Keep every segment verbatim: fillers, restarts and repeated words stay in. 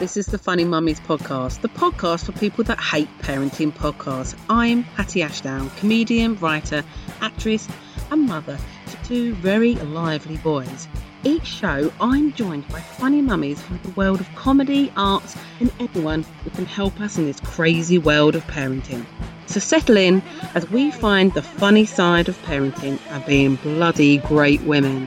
This is the Funny Mummies podcast, the podcast for people that hate parenting podcasts. I'm Hattie Ashdown, comedian, writer, actress and mother to two very lively boys. Each show, I'm joined by funny mummies from the world of comedy, arts and everyone who can help us in this crazy world of parenting. So settle in as we find the funny side of parenting and being bloody great women.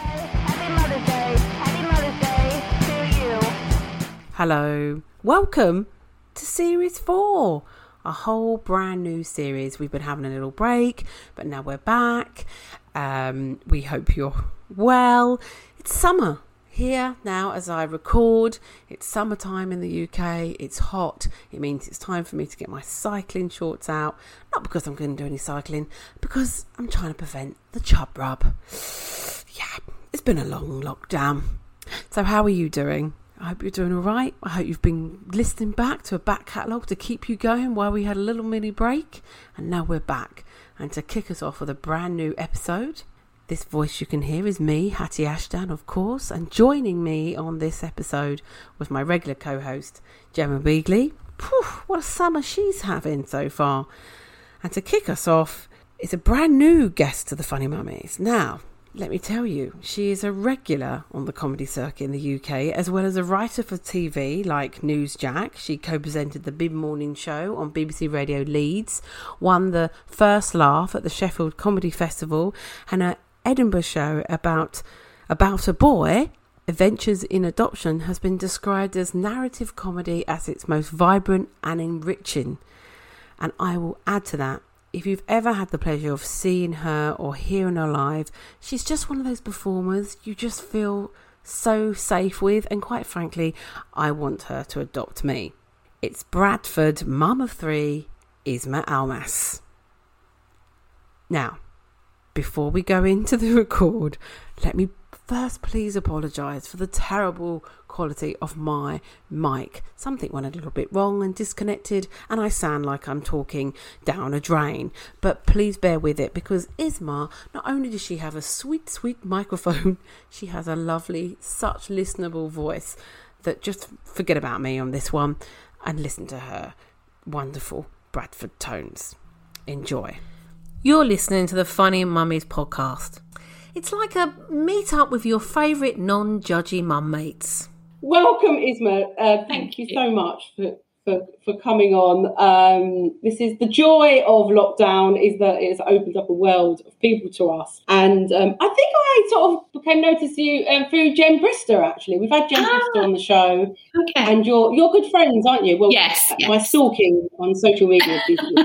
Hello, welcome to series four, a whole brand new series. We've been having a little break, but now we're back. Um, we hope you're well. It's summer here now as I record. It's summertime in the U K. It's hot. It means it's time for me to get my cycling shorts out. Not because I'm going to do any cycling, because I'm trying to prevent the chub rub. Yeah, it's been a long lockdown. So how are you doing? I hope you're doing all right. I hope you've been listening back to a back catalogue to keep you going while we had a little mini break. And now we're back. And to kick us off with a brand new episode, this voice you can hear is me, Hattie Ashdown, of course. And joining me on this episode was my regular co-host, Gemma Beagley. Whew, what a summer she's having so far. And to kick us off is a brand new guest to the Funny Mummies. Now, let me tell you, she is a regular on the comedy circuit in the U K, as well as a writer for T V like Newsjack. She co-presented the mid-morning show on B B C Radio Leeds, won the first laugh at the Sheffield Comedy Festival, and her Edinburgh show about, about a boy, Adventures in Adoption, has been described as narrative comedy at its most vibrant and enriching. And I will add to that, if you've ever had the pleasure of seeing her or hearing her live, she's just one of those performers you just feel so safe with. And quite frankly, I want her to adopt me. It's Bradford mum of three, Isma Almas. Now, before we go into the record, let me first please apologise for the terrible quality of my mic. Something went a little bit wrong and disconnected, and I sound like I'm talking down a drain. But please bear with it, because Isma, not only does she have a sweet, sweet microphone, she has a lovely, such listenable voice that just forget about me on this one and listen to her wonderful Bradford tones. Enjoy. You're listening to the Funny Mummies podcast. It's like a meet up with your favourite non-judgy mum mates. Welcome, Isma. Uh, thank you so much for, for, for coming on. Um, this is the joy of lockdown, is that it's opened up a world of people to us. And um, I think I sort of became noticed you um, through Jen Brister, actually. We've had Jen ah, Brister on the show. Okay. And you're, you're good friends, aren't you? Well, yes. My yes. stalking on social media.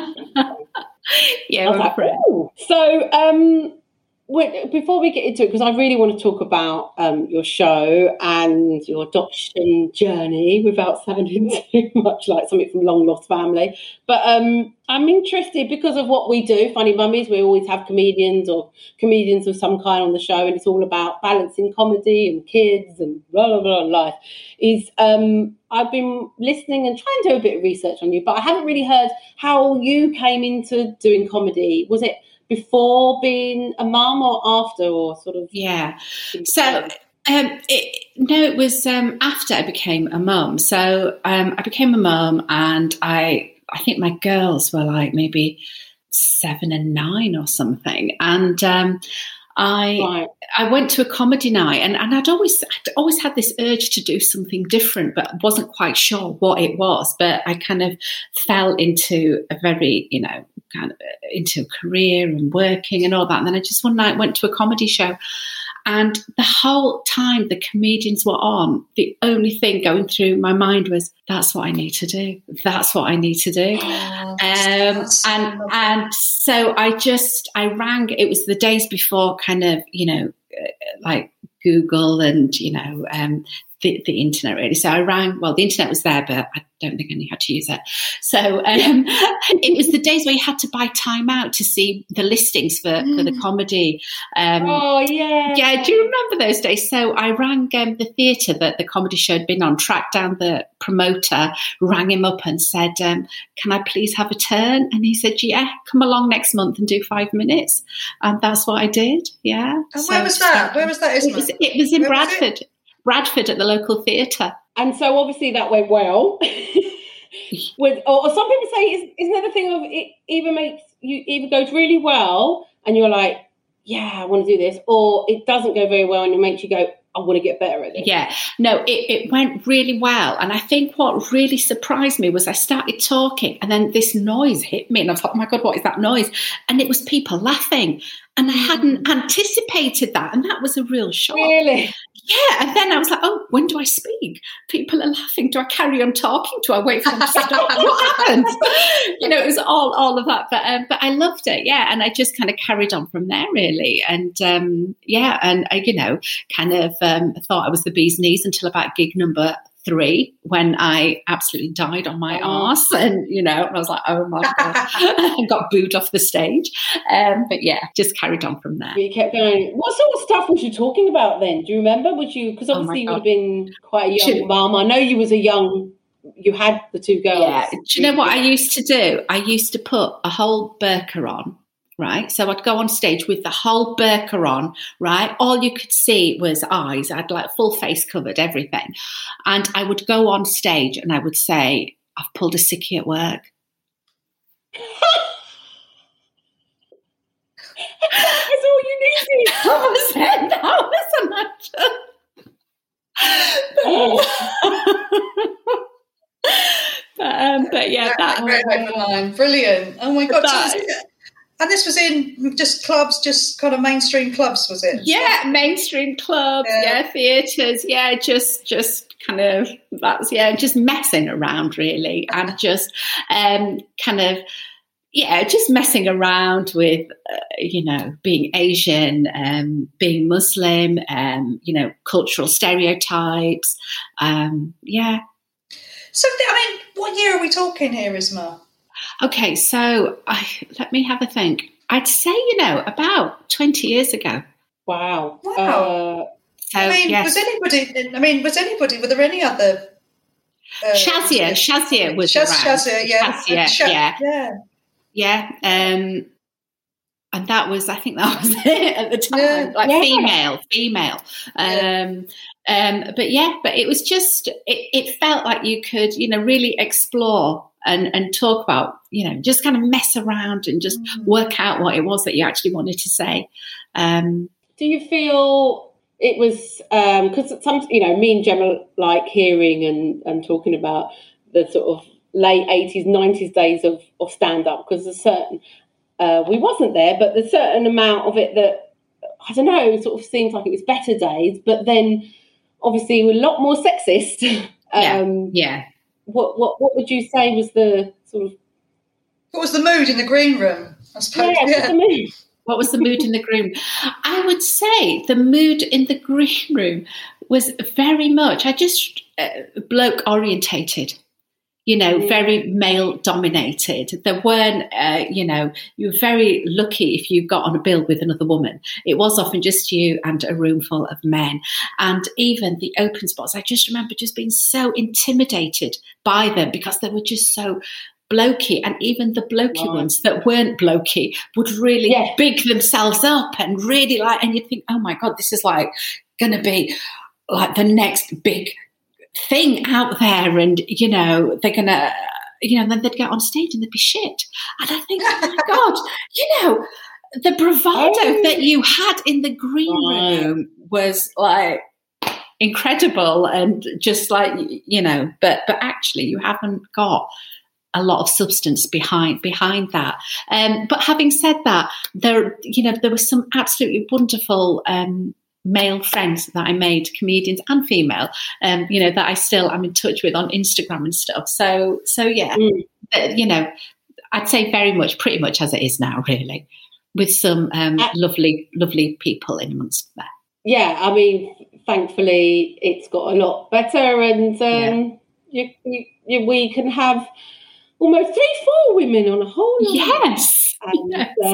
yeah, we're like, friends. So, um... Wait, before we get into it, because I really want to talk about um, your show and your adoption journey without sounding too much like something from Long Lost Family. But um, I'm interested because of what we do, Funny Mummies. We always have comedians or comedians of some kind on the show, and it's all about balancing comedy and kids and blah, blah, blah, life. Is um, I've been listening and trying to do a bit of research on you, but I haven't really heard how you came into doing comedy. Was it before being a mum or after, or sort of? Yeah. So, um, it, no, it was um, after I became a mum. So um, I became a mum, and I, I think my girls were like maybe seven and nine or something. And um, I right. I went to a comedy night, and, and I'd always I'd always had this urge to do something different, but wasn't quite sure what it was. But I kind of fell into a very, you know, kind of into a career and working and all that. And then I just one night went to a comedy show, and the whole time the comedians were on, the only thing going through my mind was, that's what I need to do. That's what I need to do. Oh, um, and and so I just, I rang, it was the days before kind of, you know, like Google and, you know, um, the, the internet really. So I rang, well, the internet was there, but I don't think I knew how to use it. So um, it was the days where you had to buy time out to see the listings for, mm. for the comedy. Um, oh, yeah. Yeah, do you remember those days? So I rang um, the theatre that the comedy show had been on, tracked down the promoter, rang him up and said, um, can I please have a turn? And he said, yeah, come along next month and do five minutes. And that's what I did, yeah. And so, where was that? Where was that, Isma? It was, it was in where Bradford. Bradford at the local theatre. and so obviously that went well. With, or, or some people say, is, isn't that the thing of it either makes you either goes really well and you're like, yeah, I want to do this, or it doesn't go very well and it makes you go, I want to get better at this. Yeah, no, it, it went really well. And I think what really surprised me was I started talking and then this noise hit me and I thought, oh my God, what is that noise? And it was people laughing. And I hadn't anticipated that. And that was a real shock. Really? Yeah. And then I was like, oh, when do I speak? People are laughing. Do I carry on talking? Do I wait for them to stop? What happens? You know, it was all, all of that. But um, but I loved it. Yeah. And I just kind of carried on from there, really. And um, yeah. And I, you know, kind of um, thought I was the bee's knees until about gig number three, when I absolutely died on my oh. arse, and you know, I was like, oh my God, I got booed off the stage. Um, but yeah, just carried on from there. You kept going. What sort of stuff was you talking about then? Do you remember? Was you, because obviously oh you would have been quite a young mum. I know you was a young, you had the two girls. Yeah. Do you know what I used to do? I used to put a whole burqa on. Right, so I'd go on stage with the whole burqa on, right? All you could see was eyes. I'd like full face covered, everything. And I would go on stage and I would say, I've pulled a sickie at work. That's all you needed. That was it. That was a matter. but, um, but yeah, that great open line. Brilliant. Oh my God. That, so and this was in just clubs, just kind of mainstream clubs, was it? Yeah, mainstream clubs, yeah, yeah theatres, yeah, just just kind of, that's, yeah, just messing around, really, and just um, kind of, yeah, just messing around with, uh, you know, being Asian, um, being Muslim, um, you know, cultural stereotypes, um, yeah. So, I mean, what year are we talking here, Isma? Okay, so I, let me have a think. I'd say, you know, about twenty years ago. Wow. Wow. Uh, so, I mean, yes. was anybody, I mean, was anybody, were there any other? Uh, Shazia, Shazia was Shaz, around. Shazia, yeah. Shazia, Sh- yeah. Yeah. Yeah. Um, and that was, I think that was it at the time, yeah. like yeah. female, female. Um, yeah. um, but yeah, but it was just, it, it felt like you could, you know, really explore and, and talk about, you know, just kind of mess around and just mm. work out what it was that you actually wanted to say. Um, Do you feel it was, because um, some, you know, me and Gemma like hearing and, and talking about the sort of late eighties, nineties days of, of stand-up, because there's certain, uh, we wasn't there, but there's a certain amount of it that, I don't know, sort of seems like it was better days, but then obviously a lot more sexist. um, yeah, yeah. What, what what would you say was the sort of... What was the mood in the green room, I suppose? Yeah, yeah. The mood? What was the mood in the green room? I would say the mood in the green room was very much, I just, uh, bloke orientated. You know, very male dominated. There weren't, uh, you know, you were very lucky if you got on a bill with another woman. It was often just you and a room full of men. And even the open spots, I just remember just being so intimidated by them because they were just so blokey. And even the blokey wow. ones that weren't blokey would really yeah. big themselves up and really like, and you'd think, oh my God, this is like going to be like the next big thing out there, and you know they're gonna, you know, and then they'd get on stage and they'd be shit. And I think, oh my God, you know, the bravado oh. that you had in the green room was like incredible, and just like, you know, but but actually you haven't got a lot of substance behind behind that. Um, but having said that, there, you know, there was some absolutely wonderful Um, male friends that I made, comedians and female, um, you know, that I still am in touch with on Instagram and stuff. So, so yeah, mm. uh, you know, I'd say very much, pretty much as it is now, really, with some um, uh, lovely, lovely people in amongst that. Yeah, I mean, thankfully, it's got a lot better, and um, yeah. you, you, you, we can have almost three, four women on a whole lot. Yes. And,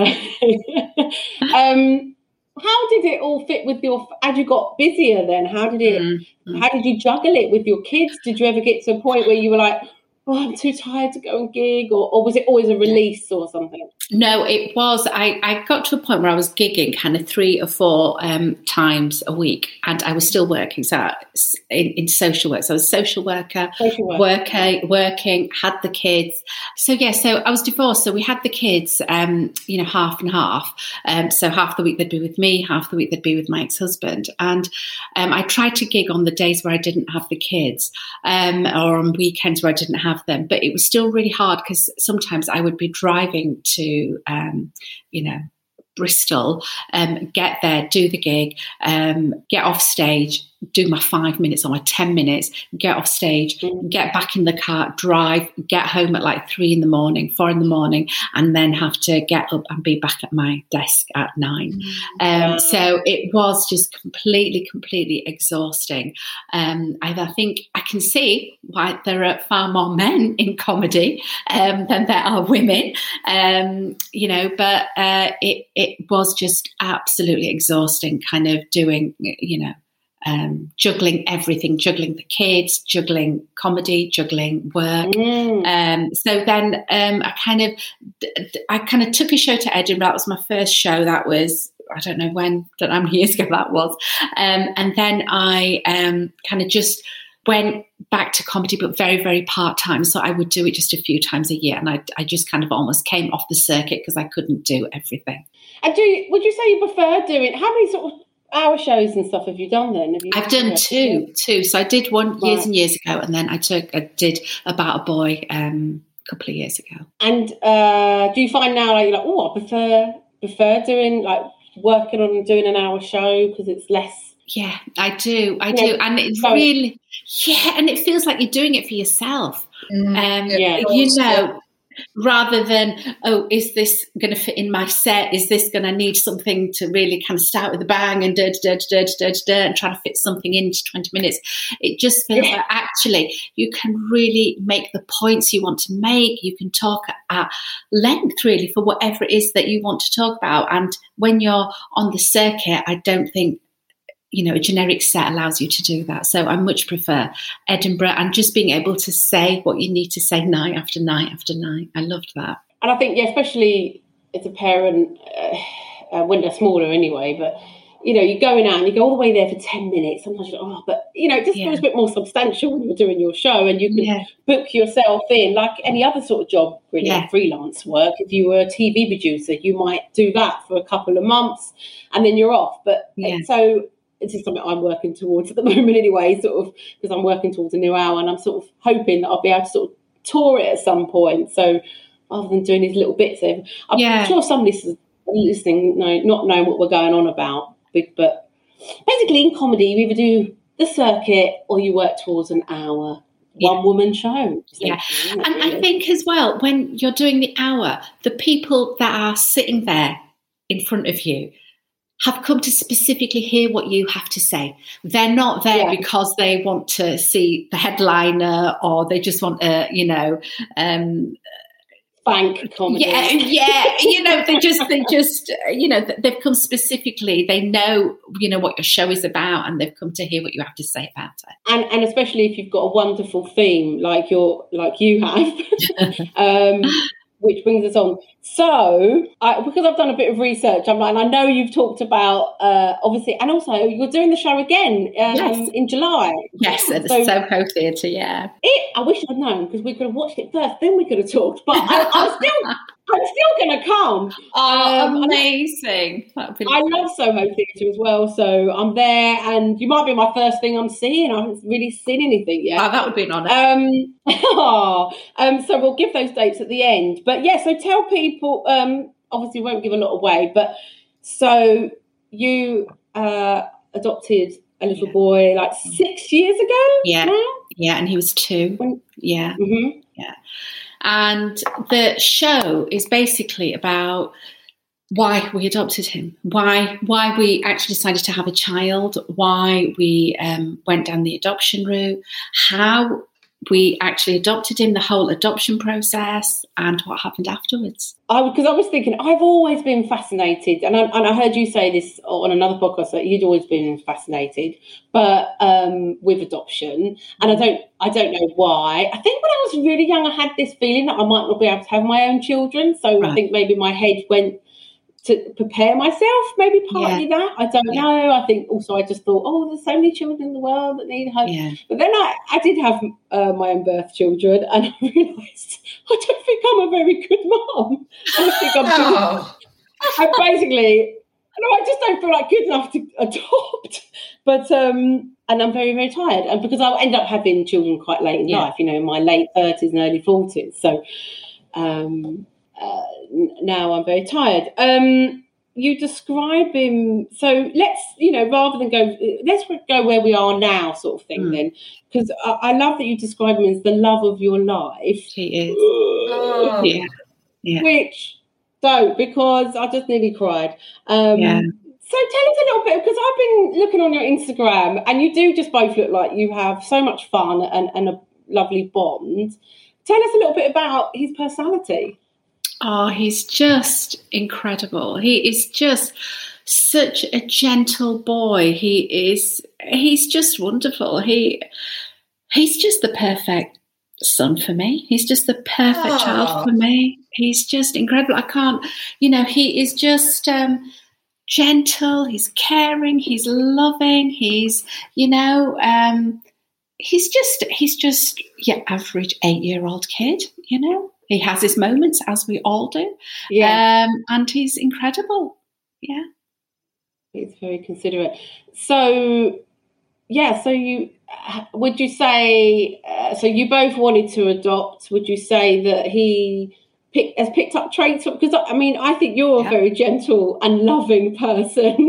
yes. Uh, um, how did it all fit with your, as you got busier then, how did it, mm-hmm. how did you juggle it with your kids? Did you ever get to a point where you were like, oh, I'm too tired to go and gig, or, or was it always a release or something? No, it was. I, I got to a point where I was gigging kind of three or four um, times a week, and I was still working. So I, in, in social work, so I was a social worker, social work. working, working, had the kids. So yeah, so I was divorced. So we had the kids, um, you know, half and half. Um, so half the week they'd be with me, half the week they'd be with my ex-husband. And um, I tried to gig on the days where I didn't have the kids, um, or on weekends where I didn't have them. But it was still really hard because sometimes I would be driving to Um, you know, Bristol, um, get there, do the gig, um, get off stage, do my five minutes or my ten minutes, get off stage, get back in the car, drive, get home at like three in the morning, four in the morning, and then have to get up and be back at my desk at nine. Um, wow. So it was just completely, completely exhausting. Um, I, I think I can see why there are far more men in comedy um, than there are women, um, you know, but uh, it, it was just absolutely exhausting kind of doing, you know, Um, juggling everything, juggling the kids, juggling comedy, juggling work. Mm. Um, so then um, I kind of, I kind of took a show to Edinburgh. That was my first show. That was, I don't know when, don't know how many years ago that was. Um, and then I um, kind of just went back to comedy, but very, very part-time. So I would do it just a few times a year. And I, I just kind of almost came off the circuit because I couldn't do everything. And do you, would you say you prefer doing, how many sort of hour shows and stuff have you done then? Have you I've done two, two. So I did one years right. and years ago, and then I took, I did About a Boy um, a couple of years ago. And uh, do you find now like you're like, oh, I prefer prefer doing like working on doing an hour show because it's less. Yeah, I do, I do, yeah. And it's so, really, yeah, and it feels like you're doing it for yourself. Mm, um, yeah, you know. Rather than, oh, is this going to fit in my set? Is this going to need something to really kind of start with a bang and da da da da da da and try to fit something into twenty minutes? It just feels yeah. like actually you can really make the points you want to make. You can talk at length really for whatever it is that you want to talk about. And when you're on the circuit, I don't think, you know, a generic set allows you to do that. So I much prefer Edinburgh and just being able to say what you need to say night after night after night. I loved that. And I think, yeah, especially as a parent, uh, uh, when they're smaller anyway, but, you know, you're going out and you go all the way there for ten minutes. Sometimes you're like, oh, but, you know, it just yeah. feels a bit more substantial when you're doing your show and you can yeah. book yourself in like any other sort of job, really, yeah. freelance work. If you were a T V producer, you might do that for a couple of months and then you're off. But yeah. so... It's just something I'm working towards at the moment anyway, sort of, because I'm working towards a new hour and I'm sort of hoping that I'll be able to sort of tour it at some point. So rather than doing these little bits of, I'm yeah. sure some listeners listening, know, not knowing what we're going on about, but basically in comedy, you either do the circuit or you work towards an hour. Yeah. One woman show. Yeah. And really? I think as well, when you're doing the hour, the people that are sitting there in front of you have come to specifically hear what you have to say. They're not there yeah. because they want to see the headliner or they just want to, you know, um, bank comedy. Yeah, yeah. You know, they just, they just, you know, they've come specifically. They know, you know, what your show is about, and they've come to hear what you have to say about it. And and especially if you've got a wonderful theme like you're like you have. um, which brings us on. So, I, because I've done a bit of research, I'm like, and I know you've talked about, uh, obviously, and also you're doing the show again um, yes. in July. Yes, at so, the Soho Theatre, yeah. It, I wish I'd known, because we could have watched it first, then we could have talked. But I, I'm still, I'm still going to come. Oh, um, amazing! Be I love Soho Theatre as well, so I'm there, and you might be my first thing I'm seeing. I haven't really seen anything yet. Oh, that would be an honour. Um, oh, um, so we'll give those dates at the end. But yeah, so tell people. Um, obviously, we won't give a lot away, but so you uh, adopted a little yeah. boy like six years ago. Yeah, now? yeah, and he was two. When, yeah, mm-hmm. yeah. And the show is basically about why we adopted him, why why we actually decided to have a child, why we um, went down the adoption route, how we actually adopted him, the whole adoption process, and what happened afterwards. I because I was thinking, I've always been fascinated, and I, and I heard you say this on another podcast that you'd always been fascinated, but um, with adoption, and I don't, I don't know why. I think when I was really young, I had this feeling that I might not be able to have my own children, so right. I think maybe my head went to prepare myself, maybe partly yeah. that. I don't yeah. know. I think also I just thought, oh, there's so many children in the world that need hope. Yeah. But then I, I did have uh, my own birth children, and I realised I don't think I'm a very good mum. I think I'm oh. I basically, no, I just don't feel like good enough to adopt. But um, and I'm very, very tired, and because I ended up having children quite late in yeah. life, you know, in my late thirties and early forties. So. Um, Uh, now I'm very tired. Um, you describe him, so let's, you know, rather than go, let's go where we are now sort of thing mm. then, because I, I love that you describe him as the love of your life. He is. Oh. Yeah. yeah. Which, don't, because I just nearly cried. Um, yeah. So tell us a little bit, because I've been looking on your Instagram, and you do just both look like you have so much fun and, and a lovely bond. Tell us a little bit about his personality. Oh, he's just incredible. He is just such a gentle boy. He is, he's just wonderful. He, he's just the perfect son for me. He's just the perfect oh. child for me. He's just incredible. I can't, you know, he is just um, gentle. He's caring. He's loving. He's, you know, um, he's just, he's just your average eight-year-old kid, you know. He has his moments, as we all do. Yeah. Um, and he's incredible. Yeah. He's very considerate. So, yeah, so you, would you say, uh, so you both wanted to adopt, would you say that he pick, has picked up traits? Because, I mean, I think you're yeah. a very gentle and loving person.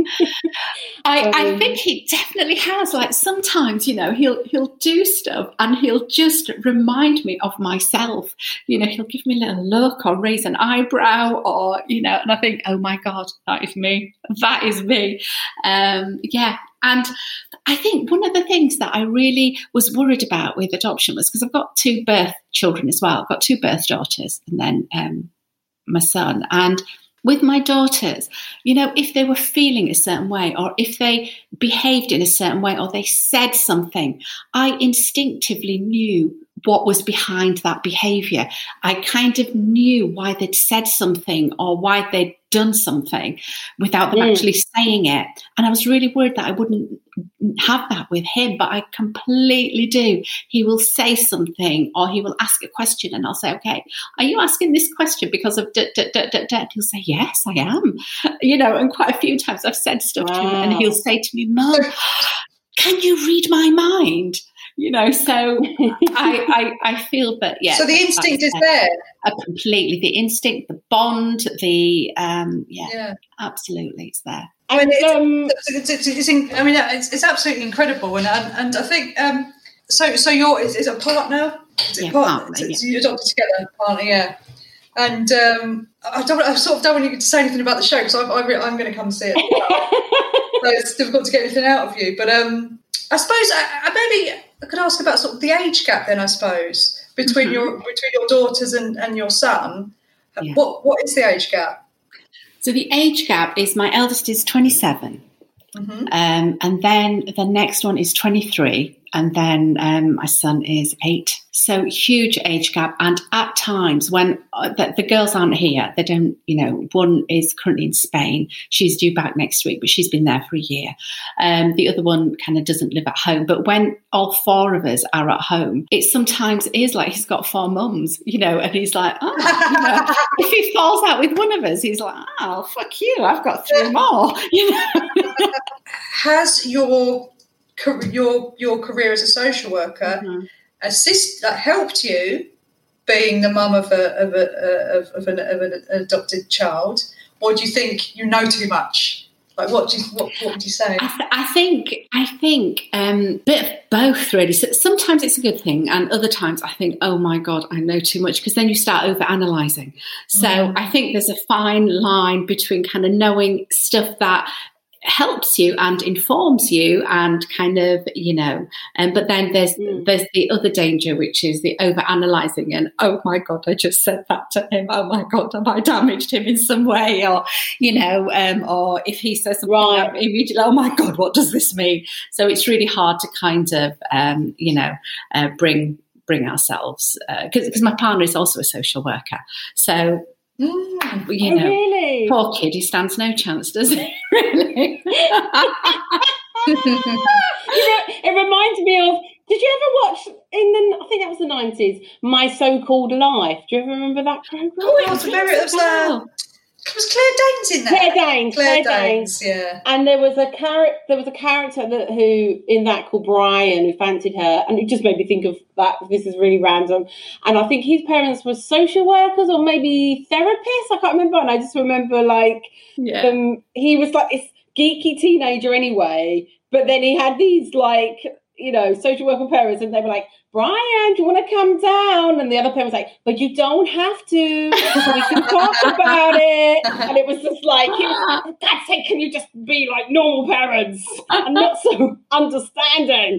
I, um, I think he definitely has. Like sometimes, you know, he'll he'll do stuff and he'll just remind me of myself. You know, he'll give me a little look or raise an eyebrow or, you know, and I think, oh my God, that is me. That is me. Um, yeah. And I think one of the things that I really was worried about with adoption was because I've got two birth children as well. I've got two birth daughters and then um, my son. And with my daughters, you know, if they were feeling a certain way or if they behaved in a certain way or they said something, I instinctively knew what was behind that behaviour. I kind of knew why they'd said something or why they'd done something without them mm. actually saying it. And I was really worried that I wouldn't have that with him, but I completely do. He will say something or he will ask a question and I'll say, okay, are you asking this question because of da, da, da, da, da? He'll say, yes, I am. You know, and quite a few times I've said stuff wow. to him and he'll say to me, Mum, can you read my mind? You know, so I, I I feel that, yeah. So the instinct is there. Uh, completely. The instinct, the bond, the, um, yeah, yeah. absolutely, it's there. I mean, it's, um, it's, it's, it's, it's, I mean, it's, it's absolutely incredible. And and, and I think, um, so so you're, is, is it a partner? Is it yeah, partner? partner yeah. So you adopted together, partner, yeah. And um, I, don't, I sort of don't want you to say anything about the show because I, I, I'm going to come and see it. So it's difficult to get anything out of you. But um, I suppose I, I maybe... I could ask about sort of the age gap then, I suppose, between mm-hmm. your between your daughters and, and your son. Yeah. What what is the age gap? So the age gap is my eldest is twenty-seven, mm-hmm. um, and then the next one is twenty-three, and then um, my son is eight. So huge age gap. And at times when uh, the, the girls aren't here, they don't, you know, one is currently in Spain. She's due back next week, but she's been there for a year. Um, the other one kind of doesn't live at home. But when all four of us are at home, it sometimes is like he's got four mums, you know, and he's like, oh, you know, if he falls out with one of us, he's like, oh, fuck you, I've got three more, you know. Has your your your career as a social worker mm-hmm. assist that helped you being the mum of a of a of, of, an, of an adopted child, or do you think you know too much? Like, what do you, what what would you say? I, th- I think I think um, bit of both really. So sometimes it's a good thing, and other times I think, oh my God, I know too much, because then you start over analysing. So mm. I think there's a fine line between kind of knowing stuff that helps you and informs you and kind of, you know, and um, but then there's mm. there's the other danger, which is the over analysing and, oh my God, I just said that to him, oh my God, have I damaged him in some way, or, you know, um, or if he says something, right. immediately, oh my God, what does this mean? So it's really hard to kind of, um, you know, uh, bring bring ourselves, because uh, because my partner is also a social worker, so Mm, you know, oh, really? Poor kid, he stands no chance, does he? Really? You know, it reminds me of. Did you ever watch in the? I think that was the nineties. My So-Called Life. Do you ever remember that program? Oh, it was very. It was, uh, it was Claire Danes in there. Claire Danes. Claire, Claire Danes, Danes. Yeah. And there was a character. There was a character that who in that called Brian, who fancied her, and it just made me think of that. This is really random. And I think his parents were social workers or maybe therapists. I can't remember. And I just remember like yeah. them. He was like this geeky teenager anyway, but then he had these like, you know, social worker parents, and they were like, Brian, do you want to come down? And the other parent was like, but you don't have to. We can talk about it. And it was just like, he was, for God's sake, can you just be like normal parents and not so understanding?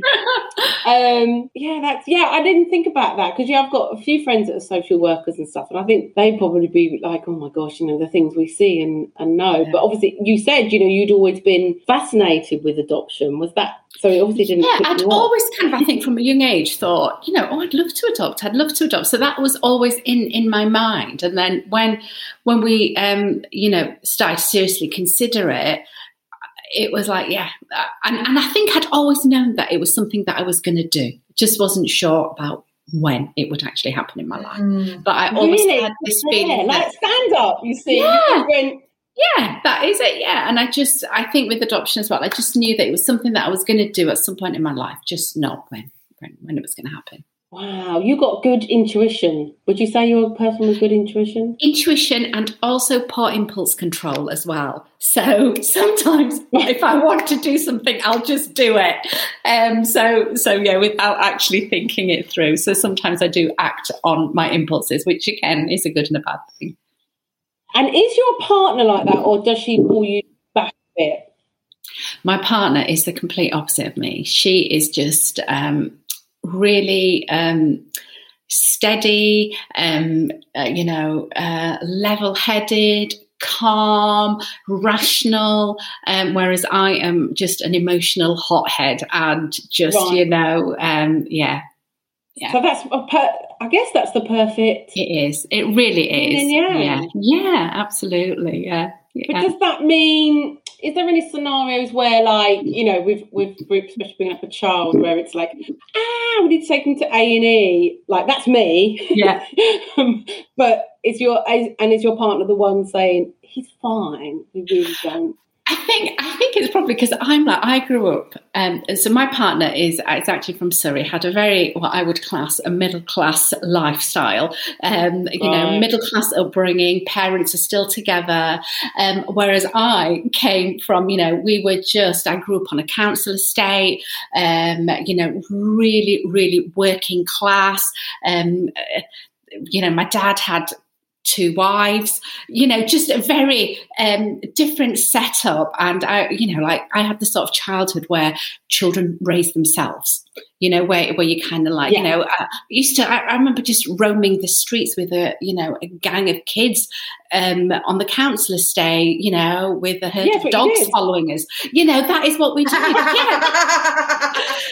Um, yeah, that's, yeah, I didn't think about that because, yeah, I've got a few friends that are social workers and stuff, and I think they'd probably be like, oh my gosh, you know, the things we see and, and know. Yeah. But obviously, you said, you know, you'd always been fascinated with adoption. Was that, so it obviously didn't. Yeah, I'd always kind of, I think, from a young age thought, you know, oh, I'd love to adopt. I'd love to adopt. So that was always in, in my mind. And then when when we, um, you know, started to seriously consider it, it was like, yeah. And, and I think I'd always known that it was something that I was going to do. Just wasn't sure about when it would actually happen in my life. Mm. But I always really? had this yeah, feeling. Like that, stand up, you see. Yeah. When, Yeah, that is it. Yeah. And I just, I think with adoption as well, I just knew that it was something that I was going to do at some point in my life, just not when, when, when it was going to happen. Wow, you got good intuition. Would you say you're a person with good intuition? Intuition and also poor impulse control as well. So sometimes if I want to do something, I'll just do it. Um, so, so yeah, without actually thinking it through. So sometimes I do act on my impulses, which again is a good and a bad thing. And is your partner like that, or does she pull you back a bit? My partner is the complete opposite of me. She is just um, really um, steady, um, uh, you know, uh, level-headed, calm, rational, um, whereas I am just an emotional hothead and just, right. you know, um, yeah. Yeah. So that's, a per- I guess that's the perfect. It is. It really is. Yeah. Yeah. Yeah, absolutely. Yeah. yeah. But does that mean, is there any scenarios where, like, you know, with, with groups, especially bringing up a child, where it's like, ah, we need to take them to A and E. Like, that's me. Yeah. But is your, and is your partner the one saying, he's fine, we really don't? I think I think it's probably because I'm like I grew up. Um, so my partner is is actually from Surrey. Had a very what I would class a middle class lifestyle. Um, you right. know, middle class upbringing. Parents are still together. Um, whereas I came from, you know, we were just. I grew up on a council estate. Um, you know, really, really working class. Um, you know, my dad had two wives, you know, just a very um, different setup. And I, you know, like I had the sort of childhood where children raise themselves, you know, where, where you kind of like, yeah. you know, I used to, I, I remember just roaming the streets with a, you know, a gang of kids um, on the council estate, you know, with a herd yes, of dogs following us. You know, that is what we did. Yeah.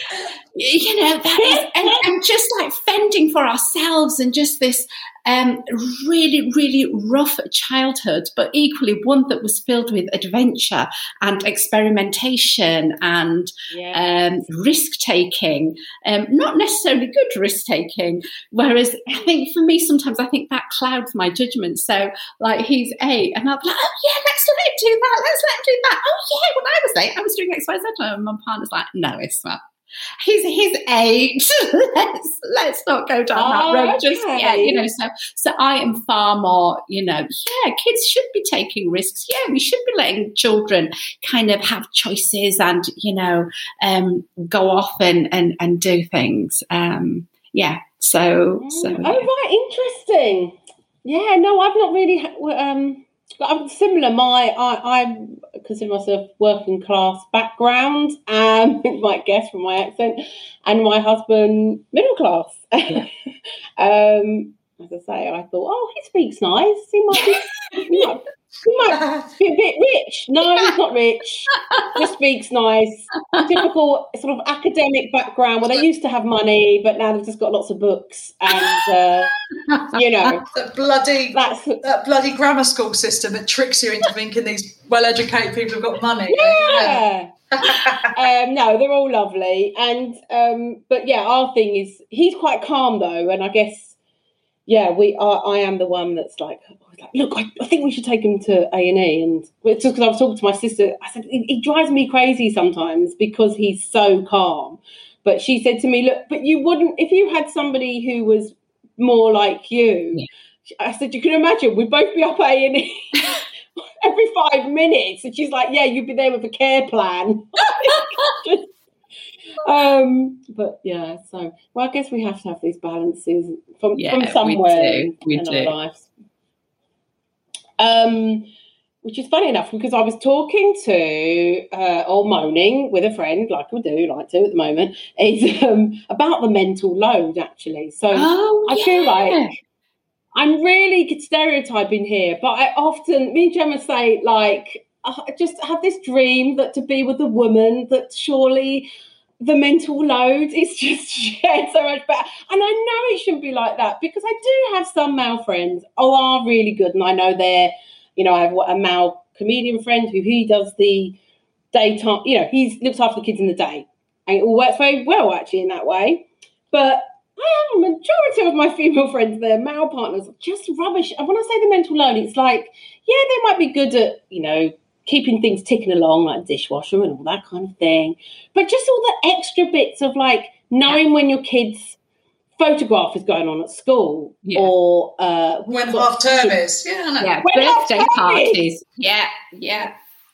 You know, that is, and, and just like fending for ourselves and just this um, really, really rough childhood, but equally one that was filled with adventure and experimentation and yes. um, risk-taking, um, not necessarily good risk-taking, whereas I think for me sometimes I think that clouds my judgment. So like he's eight and I'll be like, oh yeah, let's let him do that, let's let him do that. Oh yeah, when I was eight, I was doing X, Y, Z. And my partner's like, no, it's not. He's he's eight. let's let's not go down that oh, road okay. just yet, you know. So so I am far more, you know. Yeah, kids should be taking risks. Yeah, we should be letting children kind of have choices and you know um, go off and, and, and do things. Um, yeah. So so. Oh right, interesting. Yeah, no, I've not really. Um, I'm similar. My I, I consider myself working class background. Um, you might guess from my accent, and my husband middle class. Yeah. um, as I say, I thought, oh, he speaks nice. He might be, he might, he might be a bit rich. No, he's not rich. Just speaks nice. Typical sort of academic background where they used to have money, but now they've just got lots of books and uh, you know, that bloody that's that bloody grammar school system that tricks you into thinking these well-educated people have got money. Yeah. um, no, they're all lovely, and um, but yeah, our thing is he's quite calm though, and I guess yeah, we are. I am the one that's like, like look, I, I think we should take him to A and E, and it's just because I was talking to my sister. I said he, he drives me crazy sometimes because he's so calm. But she said to me, look, but you wouldn't if you had somebody who was more like you. Yeah. I said, you can imagine we'd both be up A and E every five minutes, and she's like, yeah, you'd be there with a care plan. Just, um, but yeah, so well, I guess we have to have these balances from yeah, from somewhere we do. We in do. our lives. Um, which is funny enough because I was talking to uh, or moaning with a friend, like we do, like to at the moment, is um, about the mental load actually. So oh, I yeah. feel like I'm really stereotyping here, but I often, me and Gemma say, like, I just have this dream that to be with a woman that surely the mental load is just shared so much better. And I know it shouldn't be like that because I do have some male friends who are really good. And I know they're, you know, I have a male comedian friend who he does the daytime, you know, he looks after the kids in the day. And it all works very well, actually, in that way. But I have a majority of my female friends, their male partners, just rubbish. And when I say the mental load, it's like, yeah, they might be good at, you know, keeping things ticking along, like dishwasher and all that kind of thing. But just all the extra bits of, like, knowing yeah. when your kid's photograph is going on at school yeah. or... Uh, when half term is. Yeah, I know. Yeah, when birthday parties. Yeah, yeah,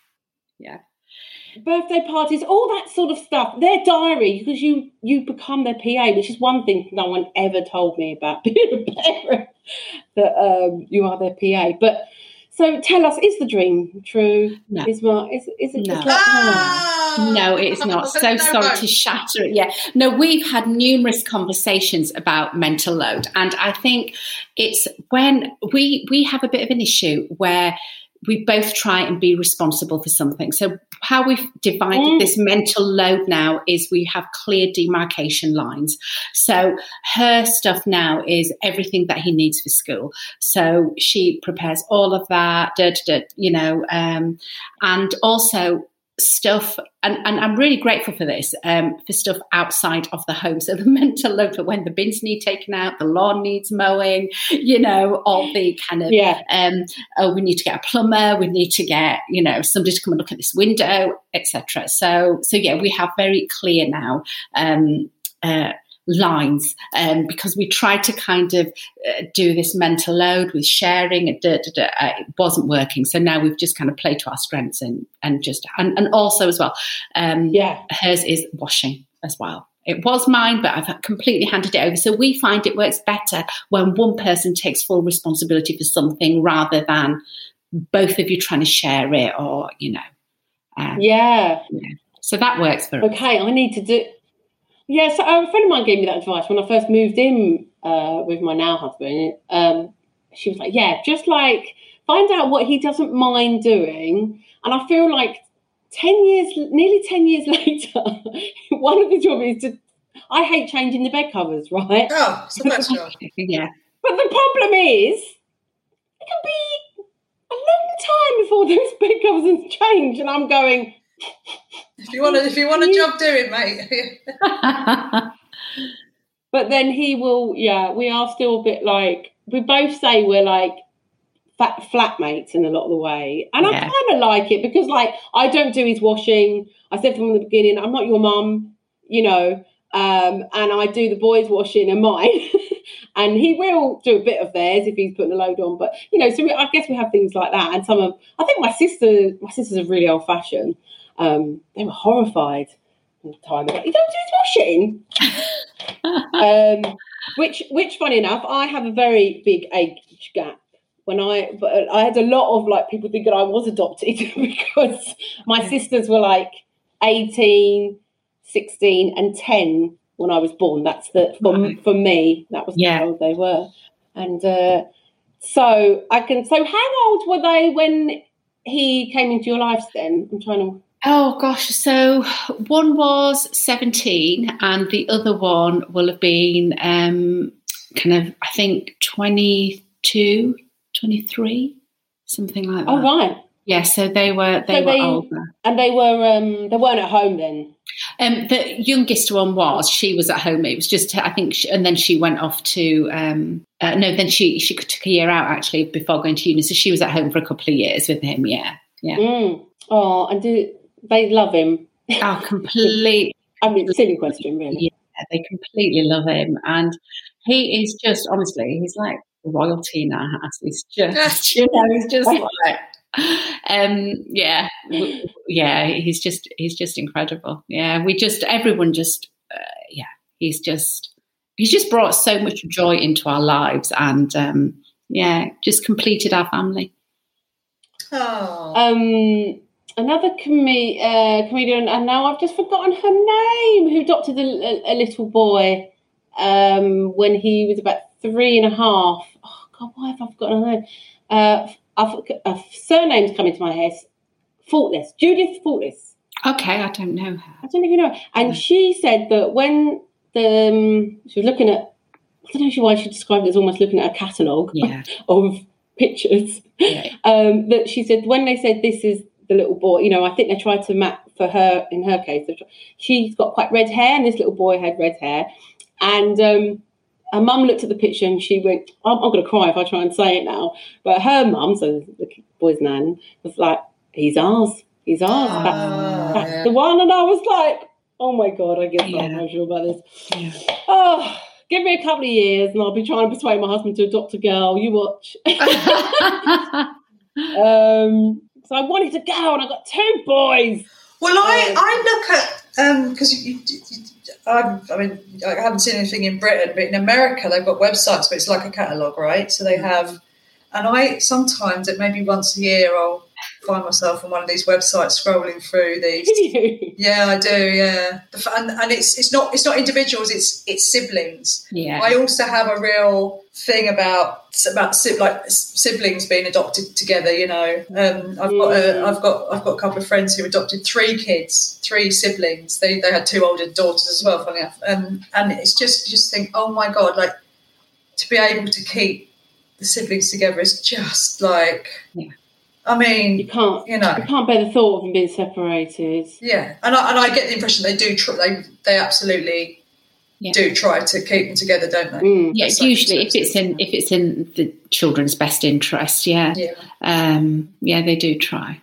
yeah. Birthday parties, all that sort of stuff. Their diary, because you you become their P A, which is one thing no one ever told me about being a parent, that um, you are their P A. But so tell us, is the dream true? No. Is, my, is, is it? No. Is like, oh. No, it's not. So no, sorry no. to shatter it. Yeah. No, we've had numerous conversations about mental load. And I think it's when we we have a bit of an issue where we both try and be responsible for something. So how we've divided mm. this mental load now is we have clear demarcation lines. So her stuff now is everything that he needs for school. So she prepares all of that, da, da, da, you know, um, and also stuff, and, and I'm really grateful for this, um, for stuff outside of the home. So the mental load for when the bins need taken out, the lawn needs mowing, you know, all the kind of, yeah. um, oh, we need to get a plumber, we need to get, you know, somebody to come and look at this window, et cetera. So, so yeah, we have very clear now, um, uh, lines, um, because we tried to kind of uh, do this mental load with sharing. It, da, da, da, uh, it wasn't working, so now we've just kind of played to our strengths and and just and, and also as well, um, yeah, hers is washing as well. It was mine, but I've completely handed it over. So we find it works better when one person takes full responsibility for something rather than both of you trying to share it, or you know, um, yeah. yeah. So that works for us. Okay, I need to do. Yeah, so a friend of mine gave me that advice when I first moved in uh, with my now husband. Um, she was like, yeah, just like find out what he doesn't mind doing. And I feel like ten years, nearly ten years later, one of the jobs is to, I hate changing the bed covers, right? Oh, it's the best job. Yeah. But the problem is, it can be a long time before those bed covers are changed. And I'm going... If you want a, if you want a job, do it, mate. But then he will, yeah, we are still a bit like, we both say we're like fat, flatmates in a lot of the way. And yeah. I kind of like it because, like, I don't do his washing. I said from the beginning, I'm not your mum, you know, um, and I do the boys' washing and mine. And he will do a bit of theirs if he's putting a load on. But, you know, so we, I guess we have things like that. And some of, I think my sister, my sisters are really old-fashioned. Um, they were horrified all the time. Like, you don't do his washing. um, which, which, funny enough, I have a very big age gap when I, but I had a lot of like people thinking I was adopted because my sisters were like eighteen, sixteen and ten when I was born. That's the, for, right. for me, that was yeah. how old they were. And uh, so I can, so how old were they when he came into your life then? I'm trying to. Oh gosh, so one was seventeen and the other one will have been um, kind of, I think, twenty-two, twenty-three, something like that. Oh, right. Yeah, so they were they so were they, older. And they were um, they weren't at home then? Um, the youngest one was, she was at home. It was just, I think, she, and then she went off to, um, uh, no, then she, she took a year out actually before going to uni. So she was at home for a couple of years with him, yeah. yeah. Mm. Oh, and do they love him? Oh, completely. I mean, silly question, really. Yeah, they completely love him. And he is just, honestly, he's like royalty now. He's just, you know, he's just like, um, yeah, yeah, he's just, he's just incredible. Yeah, we just, everyone just, uh, yeah, he's just, he's just brought so much joy into our lives and, um, yeah, just completed our family. Oh. Um, another com- uh, comedian, and now I've just forgotten her name, who adopted a, a, a little boy um, when he was about three and a half. Oh, God, why have I forgotten her name? Uh, I've, a surname's coming to my head. Faultless. Judith Faultless. Okay, I don't know her. I don't know if you know her. And no. She said that when the um, she was looking at, I don't know why she described it as almost looking at a catalogue yeah. of pictures, yeah. um, that she said when they said this is the little boy, you know, I think they tried to map for her, in her case, she's got quite red hair and this little boy had red hair. And um, her mum looked at the picture and she went, I'm, I'm going to cry if I try and say it now. But her mum, so the boy's nan, was like, he's ours. He's ours. Oh, that's that's yeah. the one. And I was like, oh my God, I get so yeah. emotional about this. Yeah. Oh, give me a couple of years and I'll be trying to persuade my husband to adopt a girl. You watch. um, so I wanted to go and I got two boys. Well, I, um, I look at, because um, you, you, you, I, I mean, I haven't seen anything in Britain, but in America they've got websites, but it's like a catalogue, right? So they have, and I sometimes, it maybe once a year, I'll find myself on one of these websites scrolling through these. Yeah, I do. Yeah, and and it's it's not it's not individuals. It's it's siblings. Yeah. I also have a real thing about about like siblings being adopted together. You know, um, I've got a, I've got I've got a couple of friends who adopted three kids, three siblings. They they had two older daughters as well. Funny enough, um, and it's just just think, oh my God, like to be able to keep the siblings together is just like. Yeah. I mean, you can't, you know, you can't bear the thought of them being separated. Yeah, and I, and I get the impression they do. Try, they they absolutely yeah. do try to keep them together, don't they? Mm. Yeah, That's usually if it's in if it's in the children's best interest, yeah, yeah, um, yeah, they do try.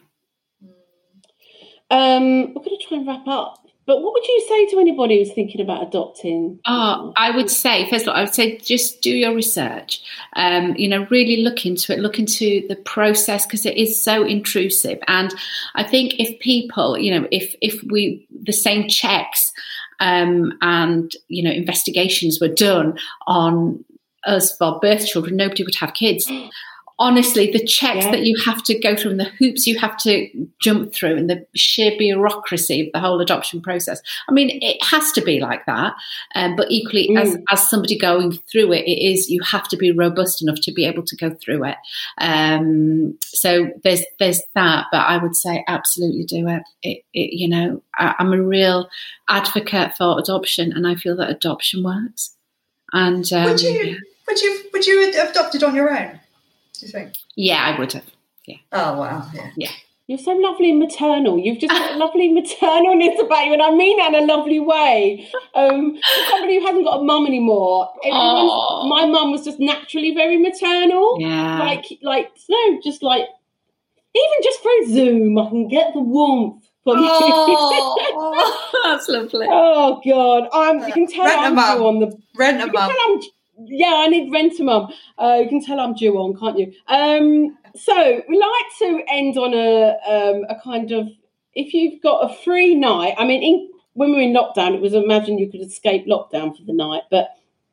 Um, we're going to try and wrap up. But what would you say to anybody who's thinking about adopting? Oh, I would say, first of all, I would say just do your research. Um, you know, really look into it, look into the process because it is so intrusive. And I think if people, you know, if if we, the same checks um, and, you know, investigations were done on us for birth children, nobody would have kids. Honestly, the checks yeah. that you have to go through and the hoops you have to jump through and the sheer bureaucracy of the whole adoption process. I mean, it has to be like that. Um, but equally, mm. as, as somebody going through it, it is, you have to be robust enough to be able to go through it. Um, so there's there's that, but I would say absolutely do it. it, it you know, I, I'm a real advocate for adoption and I feel that adoption works. And um, Would you, would you, would you have adopted on your own? Do you think? Yeah, I would have. Yeah. Oh wow. Yeah. Yeah. You're so lovely and maternal. You've just got a lovely maternalness about you, and I mean that in a lovely way. Um, somebody who hasn't got a mum anymore. My mum was just naturally very maternal. Yeah. Like, like no, just like even just through Zoom, I can get the warmth. From oh, that's lovely. Oh God, I'm. You can tell Rent I'm due on the rent a mum. Yeah, I need rent a mum. Uh, you can tell I'm due on, can't you? Um, so we like to end on a um, a kind of, if you've got a free night. I mean, in, when we were in lockdown, it was imagine you could escape lockdown for the night. But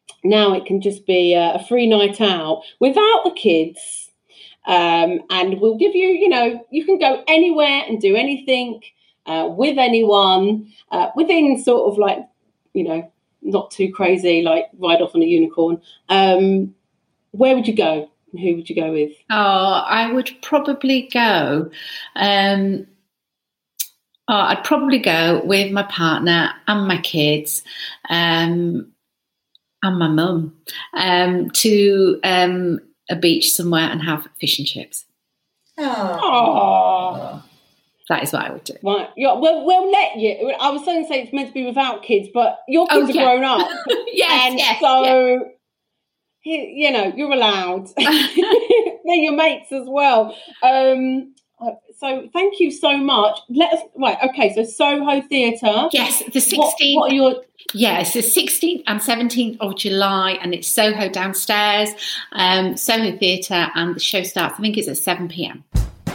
now it can just be a, a free night out without the kids. Um, and we'll give you, you know, you can go anywhere and do anything uh, with anyone uh, within sort of like, you know, not too crazy, like ride off on a unicorn. Um, where would you go? Who would you go with? Oh, I would probably go. Um, oh, I'd probably go with my partner and my kids um, and my mum um, to um, a beach somewhere and have fish and chips. Oh. That is what I would do. Right. Yeah, we'll, we'll let you. I was going to say it's meant to be without kids, but your kids oh, yeah. are grown up. yes, and yes, so, yeah. you know, you're allowed. They're your mates as well. Um, so thank you so much. Let us, right, okay, so Soho Theatre. Yes, the sixteenth. What, what are your... Yeah, it's the sixteenth and seventeenth of July, and it's Soho downstairs, um, Soho Theatre, and the show starts, I think it's at seven p.m.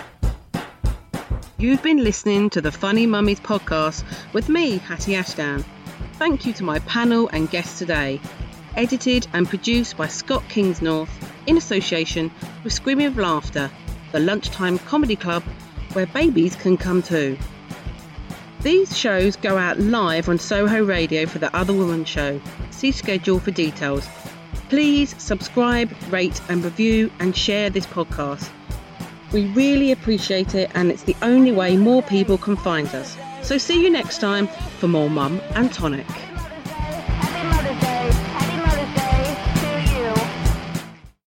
You've been listening to the Funny Mummies podcast with me, Hattie Ashdown. Thank you to my panel and guests today. Edited and produced by Scott Kingsnorth in association with Screaming of Laughter, the lunchtime comedy club where babies can come too. These shows go out live on Soho Radio for the Other Woman show. See schedule for details. Please subscribe, rate and review and share this podcast. We really appreciate it, and it's the only way more people can find us. So see you next time for more Mum and Tonic.